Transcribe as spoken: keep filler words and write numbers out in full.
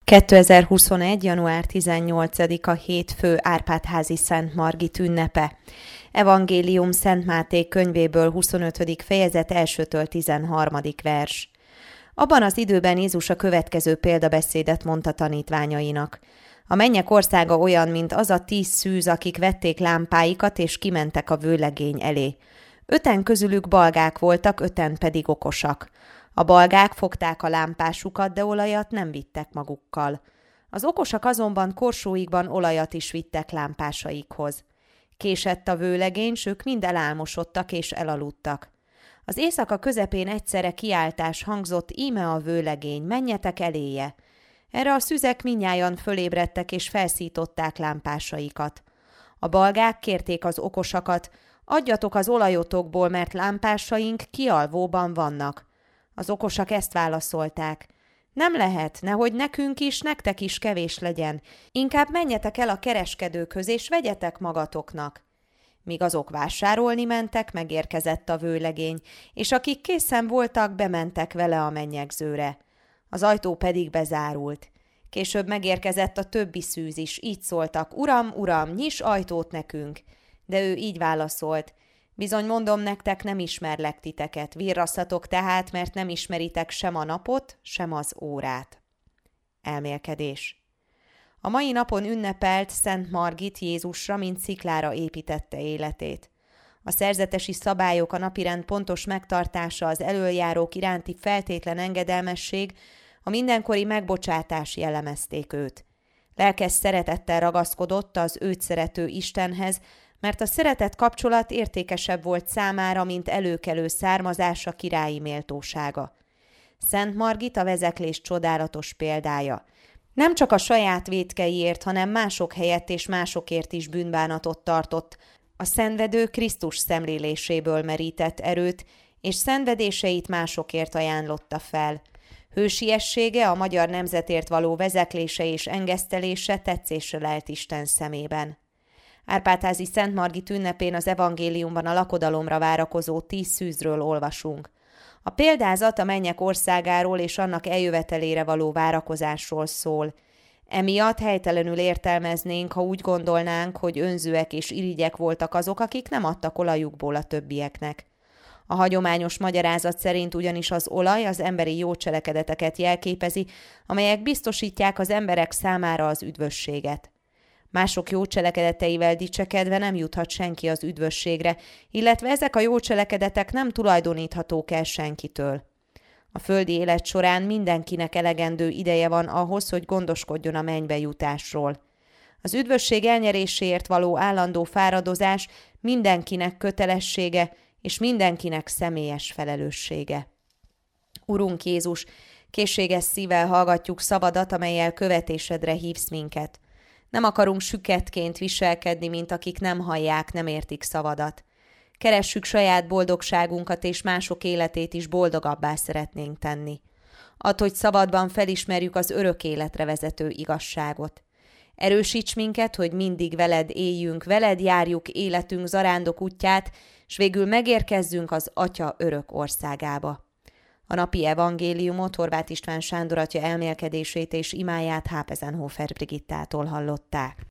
kétezer-huszonegy. január tizennyolcadika hétfő Árpád-házi Szent Margit ünnepe. Evangélium Szent Máté könyvéből huszonötödik fejezet elsőtől tizenharmadik vers. Abban az időben Jézus a következő példabeszédet mondta tanítványainak. A mennyek országa olyan, mint az a tíz szűz, akik vették lámpáikat és kimentek a vőlegény elé. Öten közülük balgák voltak, öten pedig okosak. A balgák fogták a lámpásukat, de olajat nem vittek magukkal. Az okosak azonban korsóikban olajat is vittek lámpásaikhoz. Késett a vőlegény, s ők mind elálmosodtak és elaludtak. Az éjszaka közepén egyszerre kiáltás hangzott, íme a vőlegény, menjetek eléje. Erre a szüzek mindnyájan fölébredtek és felszították lámpásaikat. A balgák kérték az okosakat, adjatok az olajotokból, mert lámpásaink kialvóban vannak. Az okosak ezt válaszolták. Nem lehet, nehogy nekünk is, nektek is kevés legyen. Inkább menjetek el a kereskedőkhöz, és vegyetek magatoknak. Míg azok vásárolni mentek, megérkezett a vőlegény, és akik készen voltak, bementek vele a mennyegzőre. Az ajtó pedig bezárult. Később megérkezett a többi szűz is, így szóltak, Uram, Uram, nyiss ajtót nekünk. De ő így válaszolt, bizony mondom nektek, nem ismerlek titeket, virrasszatok tehát, mert nem ismeritek sem a napot, sem az órát. Elmélkedés. A mai napon ünnepelt Szent Margit Jézusra, mint sziklára építette életét. A szerzetesi szabályok, a napirend pontos megtartása, az elöljárók iránti feltétlen engedelmesség, a mindenkori megbocsátás jellemezték őt. Lelkes szeretettel ragaszkodott az őt szerető Istenhez, mert a szeretet kapcsolat értékesebb volt számára, mint előkelő származása, királyi méltósága. Szent Margit a vezeklés csodálatos példája. Nem csak a saját vétkeiért, hanem mások helyett és másokért is bűnbánatot tartott, a szenvedő Krisztus szemléléséből merített erőt, és szenvedéseit másokért ajánlotta fel. Hősiessége, a magyar nemzetért való vezeklése és engesztelése tetszésre lelt Isten szemében. Árpád-házi Szent Margit ünnepén az evangéliumban a lakodalomra várakozó tíz szűzről olvasunk. A példázat a mennyek országáról és annak eljövetelére való várakozásról szól. Emiatt helytelenül értelmeznénk, ha úgy gondolnánk, hogy önzőek és irigyek voltak azok, akik nem adtak olajukból a többieknek. A hagyományos magyarázat szerint ugyanis az olaj az emberi jó cselekedeteket jelképezi, amelyek biztosítják az emberek számára az üdvösséget. Mások jó cselekedeteivel dicsekedve nem juthat senki az üdvösségre, illetve ezek a jó cselekedetek nem tulajdoníthatók el senkitől. A földi élet során mindenkinek elegendő ideje van ahhoz, hogy gondoskodjon a mennybe jutásról. Az üdvösség elnyeréséért való állandó fáradozás mindenkinek kötelessége és mindenkinek személyes felelőssége. Urunk Jézus, készséges szívvel hallgatjuk szavadat, amellyel követésedre hívsz minket. Nem akarunk süketként viselkedni, mint akik nem hallják, nem értik szavadat. Keressük saját boldogságunkat, és mások életét is boldogabbá szeretnénk tenni. Add, hogy szabadban felismerjük az örök életre vezető igazságot. Erősíts minket, hogy mindig veled éljünk, veled járjuk életünk zarándok útját, s végül megérkezzünk az Atya örök országába. A napi evangéliumot Horváth István Sándor atya elmélkedését és imáját Hápezenhofer Brigittától hallották.